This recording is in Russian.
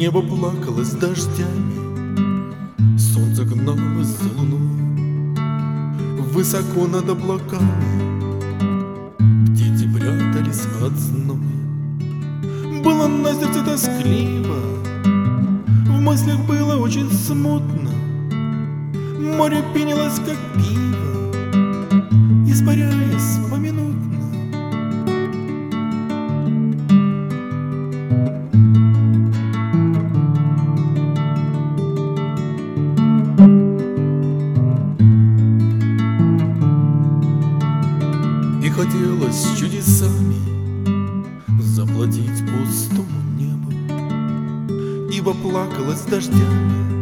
Небо плакалось дождями, солнце гналось за луной. Высоко над облаками птицы прятались от зноя. Было на сердце тоскливо, в мыслях было очень смутно. Море пенилось, как пиво, испаряясь поминутно. И хотелось чудесами заплатить пустому небу, ибо плакалось дождями